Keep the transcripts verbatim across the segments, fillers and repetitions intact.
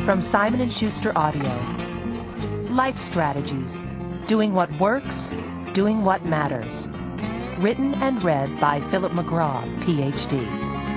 From Simon and Schuster Audio. Life Strategies. Doing what works, doing what matters. Written and read by Philip McGraw, P H D.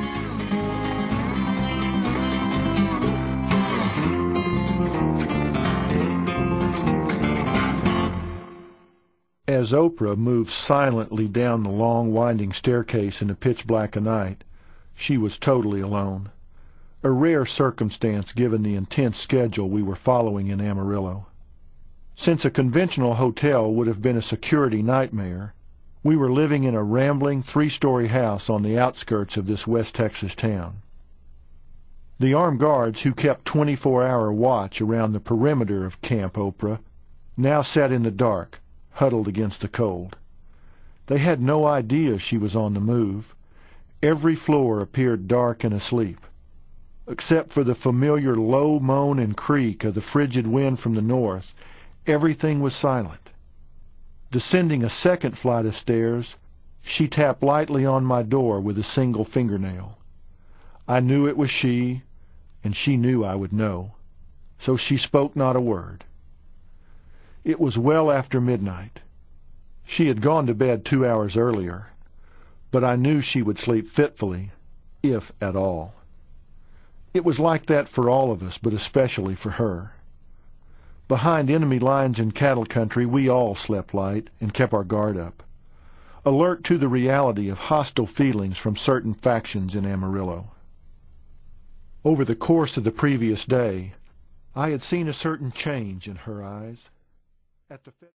As Oprah moved silently down the long, winding staircase in the pitch black of night, she was totally alone. A rare circumstance given the intense schedule we were following in Amarillo. Since a conventional hotel would have been a security nightmare, we were living in a rambling three-story house on the outskirts of this West Texas town. The armed guards who kept twenty-four hour watch around the perimeter of Camp Oprah now sat in the dark, huddled against the cold. They had no idea she was on the move. Every floor appeared dark and asleep. Except for the familiar low moan and creak of the frigid wind from the north, everything was silent. Descending a second flight of stairs, she tapped lightly on my door with a single fingernail. I knew it was she, and she knew I would know, so she spoke not a word. It was well after midnight. She had gone to bed two hours earlier, but I knew she would sleep fitfully, if at all. It was like that for all of us, but especially for her. Behind enemy lines in cattle country, we all slept light and kept our guard up, alert to the reality of hostile feelings from certain factions in Amarillo. Over the course of the previous day, I had seen a certain change in her eyes. At the